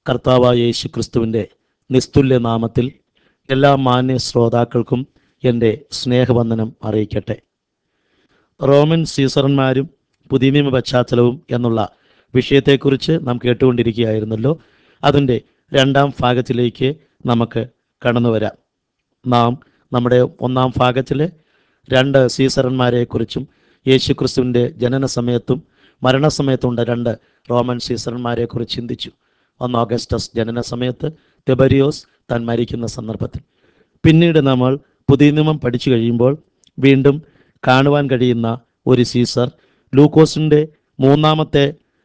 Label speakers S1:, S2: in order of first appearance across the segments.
S1: കർത്താവായ യേശു ക്രിസ്തുവിൻ്റെ നിസ്തുല്യ നാമത്തിൽ എല്ലാ മാന്യ ശ്രോതാക്കൾക്കും എൻ്റെ സ്നേഹവന്ദനം അറിയിക്കട്ടെ. റോമൻ സീസറന്മാരും പുതിയ നിയമ പശ്ചാത്തലവും എന്നുള്ള വിഷയത്തെക്കുറിച്ച് നാം കേട്ടുകൊണ്ടിരിക്കുകയായിരുന്നല്ലോ. അതിൻ്റെ രണ്ടാം ഭാഗത്തിലേക്ക് നമുക്ക് കടന്നു വരാം. നാം നമ്മുടെ ഒന്നാം ഭാഗത്തിൽ രണ്ട് സീസറന്മാരെക്കുറിച്ചും യേശു ക്രിസ്തുവിൻ്റെ ജനന സമയത്തും മരണസമയത്തുണ്ട് രണ്ട് റോമൻ സീസറന്മാരെക്കുറിച്ച് ചിന്തിച്ചു. ഒന്ന് ഓഗസ്റ്റസ് ജനന സമയത്ത്, തെബരിയോസ് താൻ മരിക്കുന്ന സന്ദർഭത്തിൽ. പിന്നീട് നമ്മൾ പുതിയ നിയമം പഠിച്ചു കഴിയുമ്പോൾ വീണ്ടും കാണുവാൻ കഴിയുന്ന ഒരു സീസർ ലൂക്കോസിൻ്റെ മൂന്നാമത്തെ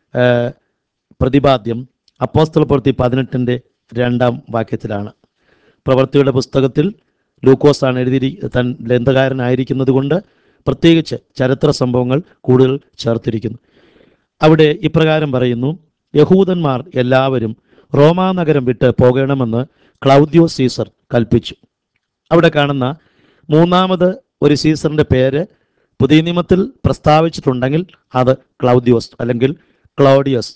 S1: പ്രതിപാദ്യം അപ്പോസ്തല പ്രവൃത്തി 18-ന്റെ 2-ാം വാക്യത്തിലാണ്. പ്രവൃത്തിയുടെ പുസ്തകത്തിൽ ലൂക്കോസാണ് താൻ ഗ്രന്ഥകാരനായിരിക്കുന്നത് കൊണ്ട് പ്രത്യേകിച്ച് ചരിത്ര സംഭവങ്ങൾ കൂടുതൽ ചേർത്തിരിക്കുന്നു. അവിടെ ഇപ്രകാരം പറയുന്നു: യഹൂദന്മാർ എല്ലാവരും റോമാ നഗരം വിട്ട് പോകണമെന്ന് ക്ലൗദ്യോസ് സീസർ കൽപ്പിച്ചു. അവിടെ കാണുന്ന മൂന്നാമത് ഒരു സീസറിൻ്റെ പേര് പുതിയ നിയമത്തിൽ പ്രസ്താവിച്ചിട്ടുണ്ടെങ്കിൽ അത് ക്ലൗദ്യോസ് അല്ലെങ്കിൽ ക്ലോഡിയസ്,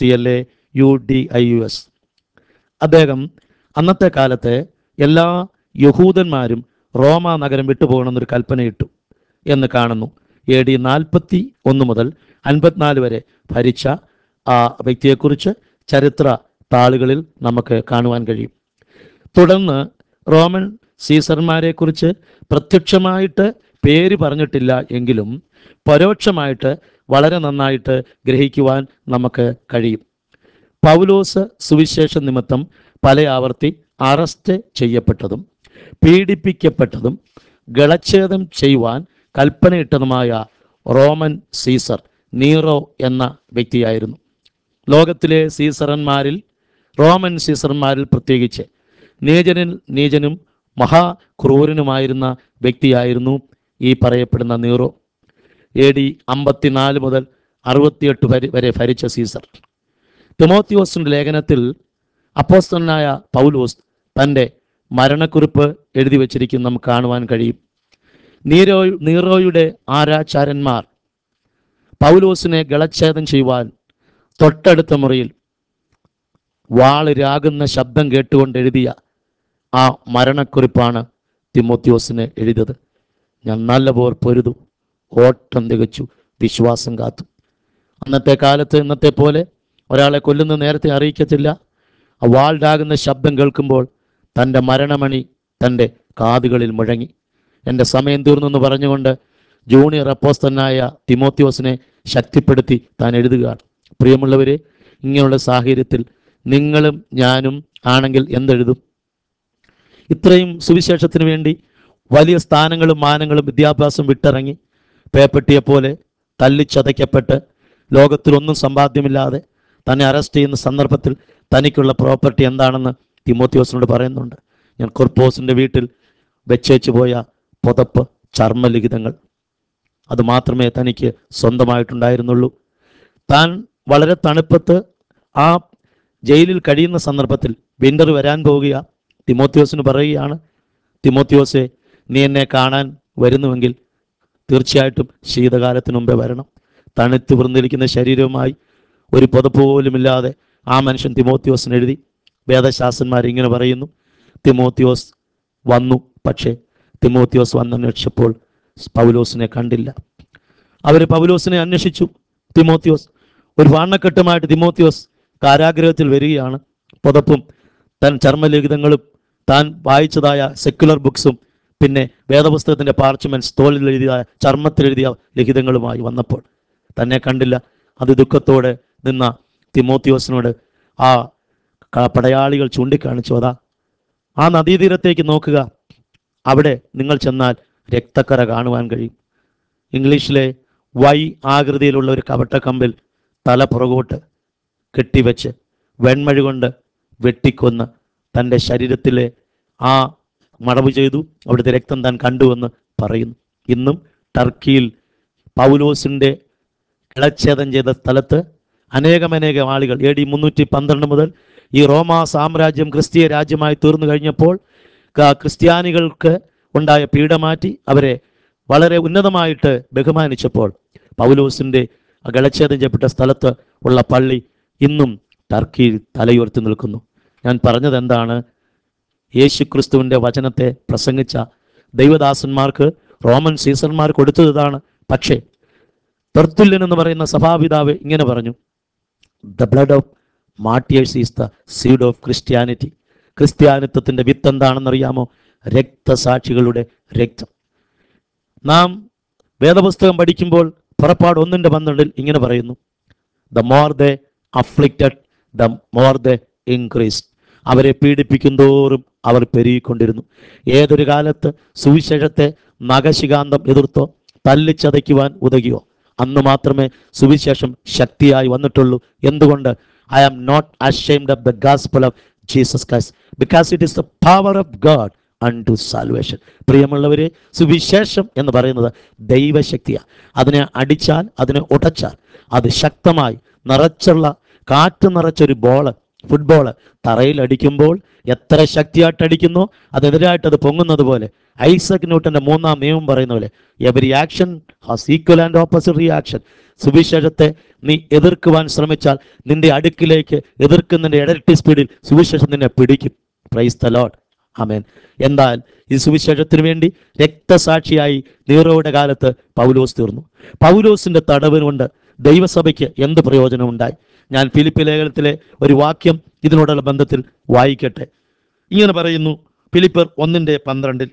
S1: CLAUDIUS. അദ്ദേഹം അന്നത്തെ കാലത്തെ എല്ലാ യഹൂദന്മാരും റോമാ നഗരം വിട്ടുപോകണമെന്നൊരു കൽപ്പനയിട്ടു എന്ന് കാണുന്നു. AD 41 മുതൽ 54 വരെ ഭരിച്ച ആ വ്യക്തിയെക്കുറിച്ച് ചരിത്ര താളുകളിൽ നമുക്ക് കാണുവാൻ കഴിയും. തുടർന്ന് റോമൻ സീസർമാരെക്കുറിച്ച് പ്രത്യക്ഷമായിട്ട് പേര് പറഞ്ഞിട്ടില്ല എങ്കിലും പരോക്ഷമായിട്ട് വളരെ നന്നായിട്ട് ഗ്രഹിക്കുവാൻ നമുക്ക് കഴിയും. പൗലോസ് സുവിശേഷ നിമിത്തം പല ആവർത്തി അറസ്റ്റ് ചെയ്യപ്പെട്ടതും പീഡിപ്പിക്കപ്പെട്ടതും ഗളച്ഛേദം ചെയ്യുവാൻ കൽപ്പനയിട്ടതുമായ റോമൻ സീസർ നീറോ എന്ന വ്യക്തിയായിരുന്നു. ലോകത്തിലെ സീസറന്മാരിൽ, റോമൻ സീസർമാരിൽ പ്രത്യേകിച്ച് നീചനും മഹാക്രൂരനുമായിരുന്ന വ്യക്തിയായിരുന്നു ഈ പറയപ്പെടുന്ന നീറോ. AD 54 മുതൽ 68 വരെ ഭരിച്ച സീസർ. തിമോത്തിയോസിൻ്റെ ലേഖനത്തിൽ അപ്പോസ്തലനായ പൗലോസ് തൻ്റെ മരണക്കുറിപ്പ് എഴുതി വച്ചിരിക്കുന്ന നമുക്ക് കാണുവാൻ കഴിയും. നീറോയുടെ ആരാചാരന്മാർ പൗലോസിനെ ഗളച്ഛേദം ചെയ്യുവാൻ തൊട്ടടുത്ത മുറിയിൽ വാള് രാകുന്ന ശബ്ദം കേട്ടുകൊണ്ട് എഴുതിയ ആ മരണക്കുറിപ്പാണ് തിമോത്തിയോസിന് എഴുതിയത്. ഞാൻ നല്ലപോർ പൊരുതു, ഓട്ടം തികച്ചു, വിശ്വാസം കാത്തു. അന്നത്തെ കാലത്ത് ഇന്നത്തെ പോലെ ഒരാളെ കൊല്ലുന്ന നേരത്തെ അറിയിക്കത്തില്ല. ആ വാൾ രാകുന്ന ശബ്ദം കേൾക്കുമ്പോൾ തൻ്റെ മരണമണി തൻ്റെ കാതുകളിൽ മുഴങ്ങി. എൻ്റെ സമയം തീർന്നെന്ന് പറഞ്ഞുകൊണ്ട് ജൂനിയർ അപ്പോസ്തലനായ തിമോത്തിയോസിനെ ശക്തിപ്പെടുത്തി താൻ എഴുതുകയാണ്. പ്രിയമുള്ളവരെ, ഇങ്ങനെയുള്ള സാഹചര്യത്തിൽ നിങ്ങളും ഞാനും ആണെങ്കിൽ എന്തെഴുതും? ഇത്രയും സുവിശേഷത്തിന് വേണ്ടി വലിയ സ്ഥാനങ്ങളും മാനങ്ങളും വിദ്യാഭ്യാസം വിട്ടിറങ്ങി പേപ്പട്ടിയെപ്പോലെ തല്ലിച്ചതയ്ക്കപ്പെട്ട് ലോകത്തിലൊന്നും സമ്പാദ്യമില്ലാതെ തന്നെ അറസ്റ്റ് ചെയ്യുന്ന സന്ദർഭത്തിൽ തനിക്കുള്ള പ്രോപ്പർട്ടി എന്താണെന്ന് തിമോത്തിയോസിനോട് പറയുന്നുണ്ട്. ഞാൻ കൊർപ്പോസിൻ്റെ വീട്ടിൽ വെച്ചേച്ചു പോയ പുതപ്പ്, ചർമ്മലിഖിതങ്ങൾ, അത് മാത്രമേ തനിക്ക് സ്വന്തമായിട്ടുണ്ടായിരുന്നുള്ളൂ. താൻ വളരെ തണുപ്പത്ത് ആ ജയിലിൽ കഴിയുന്ന സന്ദർഭത്തിൽ വിൻ്റർ വരാൻ പോവുക. തിമോത്തിയോസിന് പറയുകയാണ്: തിമോത്തിയോസെ, നീ എന്നെ കാണാൻ വരുന്നുവെങ്കിൽ തീർച്ചയായിട്ടും ശീതകാലത്തിന് മുമ്പേ വരണം. തണുത്ത് വൃന്നിരിക്കുന്ന ശരീരവുമായി ഒരു പുതപ്പ് പോലുമില്ലാതെ ആ മനുഷ്യൻ തിമോത്തിയോസിന് എഴുതി. വേദശാസ്ത്രന്മാർ ഇങ്ങനെ പറയുന്നു: തിമോത്തിയോസ് വന്നു, പക്ഷേ തിമോത്തിയോസ് വന്നന്വേഷിച്ചപ്പോൾ പൗലോസിനെ കണ്ടില്ല. അവർ പൗലോസിനെ അന്വേഷിച്ചു. തിമോത്തിയോസ് ഒരു വാണക്കെട്ടുമായിട്ട് തിമോത്തിയോസ് കാരാഗ്രഹത്തിൽ വരികയാണ്. പുതപ്പും താൻ ചർമ്മലിഖിതങ്ങളും താൻ വായിച്ചതായ സെക്യുലർ ബുക്സും പിന്നെ വേദപുസ്തകത്തിൻ്റെ പാർച്ച്മെൻറ്റ്സ്, തോളിൽ എഴുതിയ ചർമ്മത്തിലെഴുതിയ ലിഖിതങ്ങളുമായി വന്നപ്പോൾ തന്നെ കണ്ടില്ല. അത് ദുഃഖത്തോടെ നിന്ന തിമോത്തിയോസിനോട് ആ പടയാളികൾ ചൂണ്ടിക്കാണിച്ചു, അതാ ആ നദീതീരത്തേക്ക് നോക്കുക, അവിടെ നിങ്ങൾ ചെന്നാൽ രക്തക്കറ കാണുവാൻ കഴിയും. ഇംഗ്ലീഷിലെ Y ആകൃതിയിലുള്ള ഒരു കവട്ടക്കമ്പിൽ തല പുറകോട്ട് കെട്ടിവെച്ച് വെൺമഴ കൊണ്ട് വെട്ടിക്കൊന്ന് തൻ്റെ ശരീരത്തിലെ ആ മടവ് ചെയ്തു. അവിടുത്തെ രക്തം താൻ കണ്ടുവെന്ന് പറയുന്നു. ഇന്നും ടർക്കിയിൽ പൗലോസിൻ്റെ കിളച്ഛേദം ചെയ്ത സ്ഥലത്ത് അനേകം ആളുകൾ AD 312 മുതൽ ഈ റോമാ സാമ്രാജ്യം ക്രിസ്തീയ രാജ്യമായി തീർന്നു കഴിഞ്ഞപ്പോൾ ക്രിസ്ത്യാനികൾക്ക് ഉണ്ടായ പീഡമാറ്റി അവരെ വളരെ ഉന്നതമായിട്ട് ബഹുമാനിച്ചപ്പോൾ പൗലോസിൻ്റെ ഗളച്ഛേദം ചെയ്യപ്പെട്ട സ്ഥലത്ത് ഉള്ള പള്ളി ഇന്നും ടർക്കിയിൽ തലയുയർത്തി നിൽക്കുന്നു. ഞാൻ പറഞ്ഞത് എന്താണ്? യേശു ക്രിസ്തുവിൻ്റെ വചനത്തെ പ്രസംഗിച്ച ദൈവദാസന്മാർക്ക് റോമൻ സീസർമാർ കൊടുത്തതാണ്. പക്ഷേ തെർത്തുല്യൻ എന്ന് പറയുന്ന സഭാപിതാവ് ഇങ്ങനെ പറഞ്ഞു, the blood of martyrs is the seed of Christianity. ക്രിസ്ത്യാനിത്വത്തിൻ്റെ വിത്ത് എന്താണെന്നറിയാമോ? രക്തസാക്ഷികളുടെ രക്തം. നാം വേദപുസ്തകം പഠിക്കുമ്പോൾ പുറപ്പാട് 1:12 ഇങ്ങനെ പറയുന്നു, the more they afflicted the more they increase. അവരെ പീഡിപ്പിക്കും തോറും അവർ പെരുകിക്കൊണ്ടിരുന്നു. ഏതൊരു കാലത്ത് സുവിശേഷത്തെ നഖശികാന്തം എതിർത്തോ തല്ലിച്ചതയ്ക്കുവാൻ ഉതകിയോ അന്ന് മാത്രമേ സുവിശേഷം ശക്തിയായി വന്നിട്ടുള്ളൂ. എന്തുകൊണ്ട്? I am not ashamed of the gospel of Jesus Christ because it is the power of God unto salvation. പ്രിയമുള്ളവരെ, സുവിശേഷം എന്ന് പറയുന്നത് ദൈവശക്തിയാണ്. അതിനെ അടിച്ചാൽ, അതിനെ ഉടച്ചാൽ അത് ശക്തമായി കാറ്റ് നിറച്ചൊരു ഫുട്ബോള് തറയിൽ അടിക്കുമ്പോൾ എത്ര ശക്തിയായിട്ട് അടിക്കുന്നോ അതെതിരായിട്ട് അത് പൊങ്ങുന്നത് പോലെ, ഐസക് ന്യൂട്ടന്റെ 3-ാം നിയമം പറയുന്ന പോലെ, every action has equal and opposite reaction. സുവിശേഷത്തെ നീ എതിർക്കുവാൻ ശ്രമിച്ചാൽ നിന്റെ അടുക്കിലേക്ക് എതിർക്കുന്നതിൻ്റെ ഇരട്ടി സ്പീഡിൽ സുവിശേഷം നിന്നെ പിടിക്കും. Praise the Lord. ആമേൻ. എന്നാൽ ഈ സുവിശേഷത്തിന് വേണ്ടി രക്തസാക്ഷിയായി നീറോയുടെ കാലത്ത് പൗലോസ് തീർന്നു. പൗലോസിന്റെ തടവ് കൊണ്ട് ദൈവസഭയ്ക്ക് എന്ത് പ്രയോജനമുണ്ടായി? ഞാൻ ഫിലിപ്പി ലേഖനത്തിലെ ഒരു വാക്യം ഇതിനോടുള്ള ബന്ധത്തിൽ വായിക്കട്ടെ. ഇങ്ങനെ പറയുന്നു, ഫിലിപ്പിയർ 1:12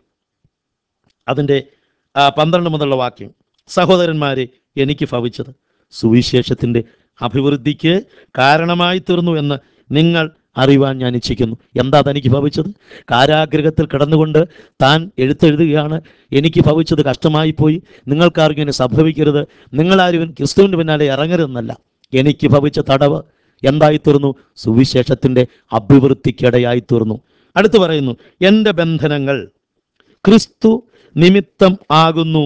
S1: അതിൻ്റെ 12 മുതലുള്ള വാക്യം. സഹോദരന്മാരെ, എനിക്ക് ഭവിച്ചത് സുവിശേഷത്തിൻ്റെ അഭിവൃദ്ധിക്ക് കാരണമായി തീർന്നു എന്ന് നിങ്ങൾ അറിയുവാൻ ഞാൻ ഇച്ഛിക്കുന്നു. എന്താ തനിക്ക് ഭവിച്ചത്? കാരാഗൃഹത്തിൽ കിടന്നുകൊണ്ട് താൻ എഴുത്തെഴുതുകയാണ്, എനിക്ക് ഭവിച്ചത് കഷ്ടമായി പോയി, നിങ്ങൾക്കാർക്കും ഇനി സംഭവിക്കരുത്, നിങ്ങളാരും ക്രിസ്തുവിൻ്റെ പിന്നാലെ ഇറങ്ങരുതെന്നല്ല. എനിക്ക് ഭവിച്ച തടവ് എന്തായിത്തീർന്നു? സുവിശേഷത്തിൻ്റെ അഭിവൃദ്ധിക്കിടയായി തീർന്നു. അടുത്ത് പറയുന്നു, എൻ്റെ ബന്ധനങ്ങൾ ക്രിസ്തു നിമിത്തം ആകുന്നു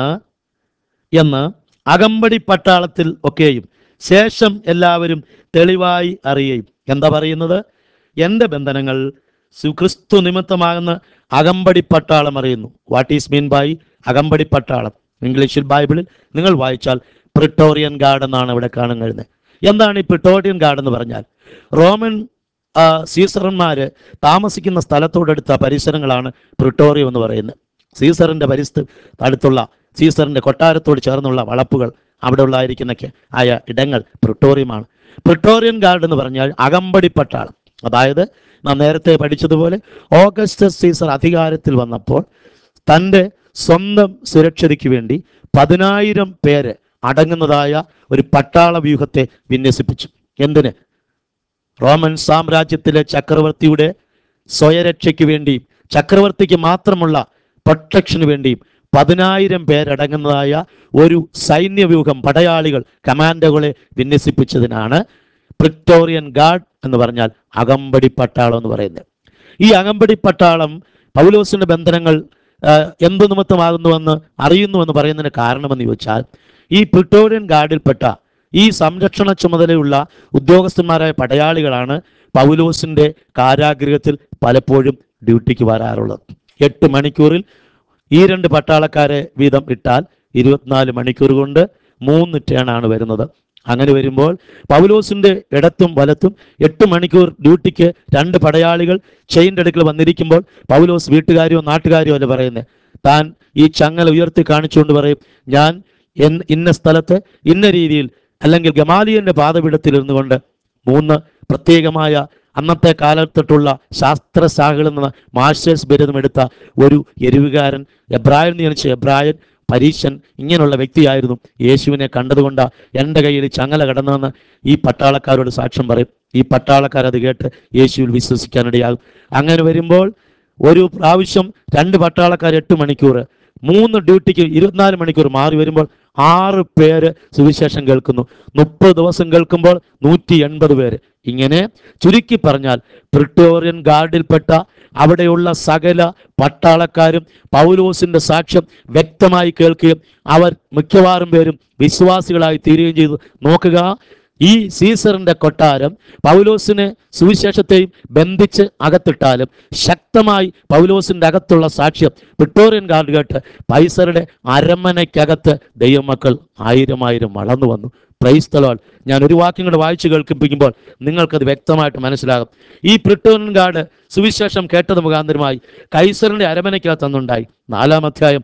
S1: എന്ന് അകമ്പടി പട്ടാളത്തിൽ ഒക്കെയും ശേഷം എല്ലാവരും തെളിവായി അറിയുകയും. എന്താ പറയുന്നത്? എൻ്റെ ബന്ധനങ്ങൾ ക്രിസ്തു നിമിത്തമാകുന്ന അകമ്പടി പട്ടാളം അറിയുന്നു. വാട്ട് ഈസ് മീൻ ബൈ അകമ്പടി പട്ടാളം? ഇംഗ്ലീഷിൽ ബൈബിളിൽ നിങ്ങൾ വായിച്ചാൽ പ്രിട്ടോറിയൻ ഗാർഡ് എന്നാണ് ഇവിടെ കാണാൻ കഴിയുന്നത്. എന്താണ് ഈ പ്രിട്ടോറിയൻ ഗാർഡ് എന്ന് പറഞ്ഞാൽ? റോമൻ സീസർമാർ താമസിക്കുന്ന സ്ഥലത്തോടടുത്ത പരിസരങ്ങളാണ് പ്രിട്ടോറിയം എന്ന് പറയുന്നത്. സീസറിൻ്റെ അടുത്തുള്ള സീസറിൻ്റെ കൊട്ടാരത്തോട് ചേർന്നുള്ള വളപ്പുകൾ, അവിടെ ഉള്ളായിരിക്കുന്നൊക്കെ ആയ ഇടങ്ങൾ പ്രിട്ടോറിയമാണ്. പ്രിട്ടോറിയൻ ഗാർഡ് എന്ന് പറഞ്ഞാൽ അകമ്പടി പട്ടാളം. അതായത് നാം നേരത്തെ പഠിച്ചതുപോലെ ഓഗസ്റ്റസ് സീസർ അധികാരത്തിൽ വന്നപ്പോൾ തൻ്റെ സ്വന്തം സുരക്ഷയ്ക്ക് വേണ്ടി 10,000 പേര് അടങ്ങുന്നതായ ഒരു പട്ടാള വ്യൂഹത്തെ വിന്യസിപ്പിച്ചു. എന്തിന്? റോമൻ സാമ്രാജ്യത്തിലെ ചക്രവർത്തിയുടെ സ്വയരക്ഷയ്ക്ക് വേണ്ടിയും ചക്രവർത്തിക്ക് മാത്രമുള്ള പ്രൊട്ടക്ഷന് വേണ്ടിയും 10,000 പേരടങ്ങുന്നതായ ഒരു സൈന്യവ്യൂഹം, പടയാളികൾ, കമാൻഡോകളെ വിന്യസിപ്പിച്ചതിനാണ് പ്രിട്ടോറിയൻ ഗാർഡ് എന്ന് പറഞ്ഞാൽ അകമ്പടി പട്ടാളം എന്ന് പറയുന്നത്. ഈ അകമ്പടി പട്ടാളം പൗലോസിന്റെ ബന്ധനങ്ങൾ എന്തു നിമിത്തമാകുന്നുവെന്ന് അറിയുന്നുവെന്ന് പറയുന്നതിന് കാരണമെന്ന് ചോദിച്ചാൽ, ഈ പ്രിട്ടോറിയൻ ഗാർഡിൽപ്പെട്ട ഈ സംരക്ഷണ ചുമതലയുള്ള ഉദ്യോഗസ്ഥന്മാരായ പടയാളികളാണ് പൗലോസിന്റെ കാരാഗൃഹത്തിൽ പലപ്പോഴും ഡ്യൂട്ടിക്ക് വരാറുള്ളത്. 8 മണിക്കൂറിൽ ഈ 2 പട്ടാളക്കാരെ വീതം ഇട്ടാൽ 24 മണിക്കൂർ കൊണ്ട് 3 ടേണാണ് വരുന്നത്. അങ്ങനെ വരുമ്പോൾ പൗലോസിന്റെ ഇടത്തും വലത്തും 8 മണിക്കൂർ ഡ്യൂട്ടിക്ക് 2 പടയാളികൾ ചെയിൻ്റെ അടുക്കൽ വന്നിരിക്കുമ്പോൾ പൗലോസ് വീട്ടുകാരെയോ നാട്ടുകാരെയോ അല്ല പറയുന്നത്. താൻ ഈ ചങ്ങല ഉയർത്തി കാണിച്ചുകൊണ്ട് പറയും, ഞാൻ ഇന്ന സ്ഥലത്ത് ഇന്ന രീതിയിൽ, അല്ലെങ്കിൽ ഗമാലിയന്റെ പാദപീഠത്തിൽ ഇരുന്നു കൊണ്ട് 3 പ്രത്യേകമായ അന്നത്തെ കാലത്തിട്ടുള്ള ശാസ്ത്രശാഖകളിൽ നിന്ന് മാസ്റ്റേഴ്സ് ബിരുദം എടുത്ത ഒരു എരിവുകാരൻ, എബ്രായൻ ജനിച്ച എബ്രായൻ, പരീശൻ, ഇങ്ങനെയുള്ള വ്യക്തിയായിരുന്നു. യേശുവിനെ കണ്ടതുകൊണ്ട് എൻ്റെ കയ്യിൽ ചങ്ങല കിടന്നതെന്ന് ഈ പട്ടാളക്കാരോട് സാക്ഷ്യം പറയും. ഈ പട്ടാളക്കാരത് കേട്ട് യേശുവിൽ വിശ്വസിക്കാനിടയാകും. അങ്ങനെ വരുമ്പോൾ ഒരു പ്രാവശ്യം 2 പട്ടാളക്കാർ 8 മണിക്കൂർ, 3 ഡ്യൂട്ടിക്ക് 24 മണിക്കൂർ മാറി വരുമ്പോൾ 6 പേര് സുവിശേഷം കേൾക്കുന്നു. 30 ദിവസം കേൾക്കുമ്പോൾ 180 പേര്. ഇങ്ങനെ ചുരുക്കി പറഞ്ഞാൽ പ്രിട്ടോറിയൻ ഗാർഡിൽപ്പെട്ട അവിടെയുള്ള സകല പട്ടാളക്കാരും പൗലോസിന്റെ സാക്ഷ്യം വ്യക്തമായി കേൾക്കുകയും അവർ മിക്കവാറും പേരും വിശ്വാസികളായി തീരുകയും ചെയ്തു. നോക്കുക, ഈ സീസറിന്റെ കൊട്ടാരം പൗലോസിനെ സുവിശേഷത്തെയും ബന്ധിച്ച് അകത്തിട്ടാലും ശക്തമായി പൗലോസിന്റെ അകത്തുള്ള സാക്ഷ്യം വിക്ടോറിയൻ ഗാർഡ് കേട്ട് കൈസറുടെ അരമനയ്ക്കകത്ത് ദൈവമക്കൾ ആയിരം വളർന്നു വന്നു. Praise the Lord. ഞാൻ ഒരു വാക്യം കൂടെ വായിച്ചു കേൾപ്പിക്കുമ്പോൾ നിങ്ങൾക്കത് വ്യക്തമായിട്ട് മനസ്സിലാകും. ഈ വിക്ടോറിയൻ ഗാർഡ് സുവിശേഷം കേട്ടത് മുഖാന്തരമായി കൈസറിന്റെ അരമനയ്ക്കകത്ത് അന്നുണ്ടായി. 4-ാം അധ്യായം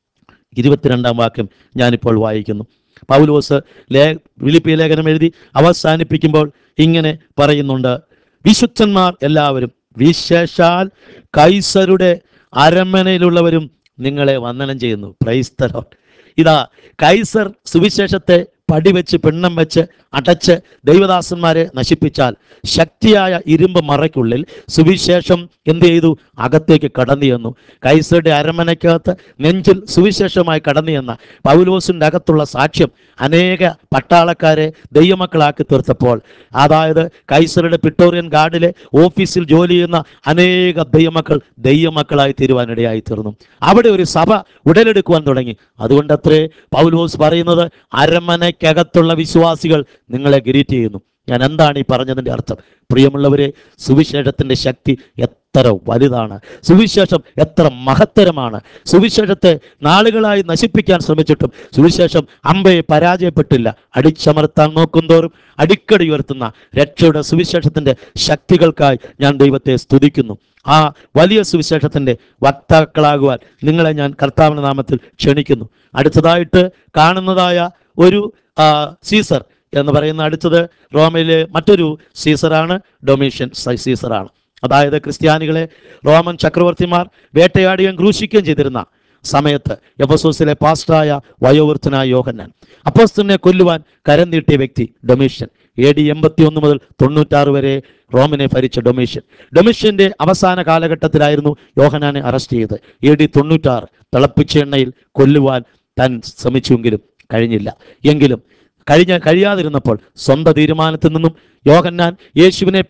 S1: 22-ാം വാക്യം ഞാനിപ്പോൾ വായിക്കുന്നു. പൗലോസ് ഫിലിപ്പി ലേഖനം എഴുതി അവസാനിപ്പിക്കുമ്പോൾ ഇങ്ങനെ പറയുന്നുണ്ട്: വിശുദ്ധന്മാർ എല്ലാവരും വിശേഷാൽ കൈസരുടെ അരമനയിലുള്ളവരും നിങ്ങളെ വന്ദനം ചെയ്യുന്നു. Praise the Lord. ഇതാ, കൈസർ സുവിശേഷത്തെ പടിവെച്ച് പിണ്ണം വെച്ച് അടച്ച് ദൈവദാസന്മാരെ നശിപ്പിച്ചാൽ ശക്തിയായ ഇരുമ്പ് മറയ്ക്കുള്ളിൽ സുവിശേഷം എന്ത് ചെയ്തു? അകത്തേക്ക് കടന്നു ചെന്നു. കൈസറുടെ അരമനയ്ക്കകത്ത് നെഞ്ചിൽ സുവിശേഷമായി കടന്നു ചെന്ന പൗലോസിൻ്റെ അകത്തുള്ള സാക്ഷ്യം അനേക പട്ടാളക്കാരെ ദൈവമക്കളാക്കി തീർത്തപ്പോൾ, അതായത് കൈസറുടെ വിക്ടോറിയൻ ഗാർഡിലെ ഓഫീസിൽ ജോലി ചെയ്യുന്ന അനേക ദൈവമക്കളായി തീരുവാനിടയായി തീർന്നു. അവിടെ ഒരു സഭ ഉടലെടുക്കുവാൻ തുടങ്ങി. അതുകൊണ്ടത്രേ പൗലോസ് പറയുന്നത്, അരമനയ്ക്കകത്തുള്ള വിശ്വാസികൾ നിങ്ങളെ ഗ്രീറ്റ് ചെയ്യുന്നു. ഞാൻ എന്താണ് ഈ പറഞ്ഞതിൻ്റെ അർത്ഥം? പ്രിയമുള്ളവരെ, സുവിശേഷത്തിൻ്റെ ശക്തി എത്ര വലുതാണ്, സുവിശേഷം എത്ര മഹത്തരമാണ്. സുവിശേഷത്തെ നാളുകളായി നശിപ്പിക്കാൻ ശ്രമിച്ചിട്ടും സുവിശേഷം അമ്പയെ പരാജയപ്പെട്ടില്ല. അടിച്ചമർത്താൻ നോക്കുന്തോറും അടിക്കടി ഉയർത്തുന്ന രക്ഷയുടെ സുവിശേഷത്തിൻ്റെ ശക്തികൾക്കായി ഞാൻ ദൈവത്തെ സ്തുതിക്കുന്നു. ആ വലിയ സുവിശേഷത്തിൻ്റെ വക്താക്കളാകുവാൻ നിങ്ങളെ ഞാൻ കർത്താവിന്റെ നാമത്തിൽ ക്ഷണിക്കുന്നു. അടുത്തതായിട്ട് കാണുന്നതായ ഒരു സീസർ എന്ന് പറയുന്ന അടുത്തത് റോമയിലെ മറ്റൊരു സീസറാണ്, ഡൊമീഷ്യൻ സീസറാണ്. അതായത് ക്രിസ്ത്യാനികളെ റോമൻ ചക്രവർത്തിമാർ വേട്ടയാടുകയും ക്രൂശിക്കുകയും ചെയ്തിരുന്ന സമയത്ത് എഫെസോസിലെ പാസ്റ്ററായ വയോവൃദ്ധനായ യോഹന്നാൻ, അപ്പോസ്തലനെ കൊല്ലുവാൻ കരം നീട്ടിയ വ്യക്തി ഡൊമീഷ്യൻ. AD 81 മുതൽ 96 വരെ റോമിനെ ഭരിച്ച ഡൊമീഷ്യന്റെ അവസാന കാലഘട്ടത്തിലായിരുന്നു യോഹന്നാനെ അറസ്റ്റ് ചെയ്ത് AD 96 തിളപ്പിച്ച എണ്ണയിൽ കൊല്ലുവാൻ താൻ ശ്രമിച്ചുവെങ്കിലും കഴിഞ്ഞില്ല. എങ്കിലും കഴിയാതിരുന്നപ്പോൾ സ്വന്തം തീരുമാനത്തിൽ നിന്നും യോഹന്നാൻ യേശുവിനെ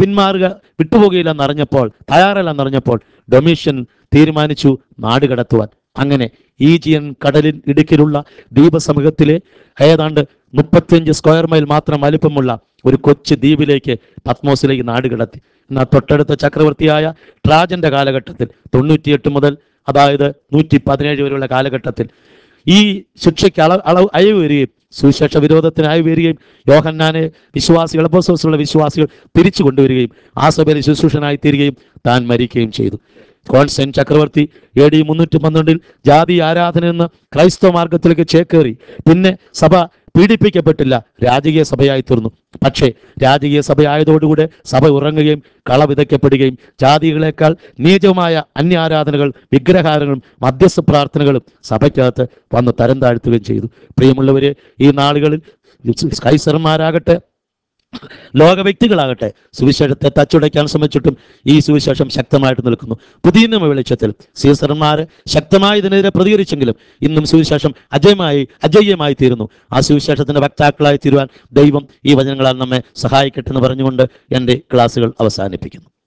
S1: തയ്യാറല്ലെന്നറിഞ്ഞപ്പോൾ ഡൊമീഷ്യൻ തീരുമാനിച്ചു നാട് കടത്തുവാൻ. അങ്ങനെ ഈജിയൻ കടലിൻ ഇടുക്കിലുള്ള ദ്വീപസമൂഹത്തിലെ ഏതാണ്ട് 35 സ്ക്വയർ മൈൽ മാത്രം വലിപ്പമുള്ള ഒരു കൊച്ചു ദ്വീപിലേക്ക്, പത്മോസിലേക്ക് നാട് കടത്തി. എന്നാൽ തൊട്ടടുത്ത ചക്രവർത്തിയായ ട്രാജന്റെ കാലഘട്ടത്തിൽ 98 മുതൽ അതായത് 117 വരെയുള്ള കാലഘട്ടത്തിൽ ഈ ശിക്ഷയ്ക്ക് അയവ് വരികയും സുവിശേഷ വിരോധത്തിന് അയവ് വരികയും യോഹന്നാനെ അപ്പോസ്തലരുടെ വിശ്വാസികൾ തിരിച്ചു കൊണ്ടുവരികയും ആ സഭയിൽ ശുശ്രൂഷനായി തീരുകയും താൻ മരിക്കുകയും ചെയ്തു. കോൺസ്റ്റന്റ് ചക്രവർത്തി AD 312 ജാതി ആരാധനയിൽ നിന്ന് ക്രൈസ്തവ മാർഗത്തിലേക്ക് ചേക്കേറി. പിന്നെ സഭ പീഡിപ്പിക്കപ്പെട്ടില്ല, രാജകീയ സഭയായി തീർന്നു. പക്ഷേ രാജകീയ സഭയായതോടുകൂടെ സഭ ഉറങ്ങുകയും കള വിതയ്ക്കപ്പെടുകയും ജാതികളെക്കാൾ നീചമായ അന്യാരാധനകൾ, വിഗ്രഹാരങ്ങളും മധ്യസ്ഥ പ്രാർത്ഥനകളും സഭയ്ക്കകത്ത് വന്ന് തരം താഴ്ത്തുകയും ചെയ്തു. പ്രിയമുള്ളവരെ, ഈ നാളുകളിൽ കൈസർമാരാകട്ടെ ലോക വ്യക്തികളാകട്ടെ സുവിശേഷത്തെ തച്ചുടയ്ക്കാൻ ശ്രമിച്ചിട്ടും ഈ സുവിശേഷം ശക്തമായിട്ട് നിൽക്കുന്നു. പുതിയ നിയമ വെളിച്ചത്തിൽ സീസർമാർ ശക്തമായി ഇതിനെതിരെ പ്രതികരിച്ചെങ്കിലും ഇന്നും സുവിശേഷം അജയ്യമായി തീരുന്നു. ആ സുവിശേഷത്തിന്റെ വക്താക്കളായി തീരുവാൻ ദൈവം ഈ വചനങ്ങളാൽ നമ്മെ സഹായിക്കട്ടെ എന്ന് പറഞ്ഞുകൊണ്ട് എൻ്റെ ക്ലാസ്സുകൾ അവസാനിപ്പിക്കുന്നു.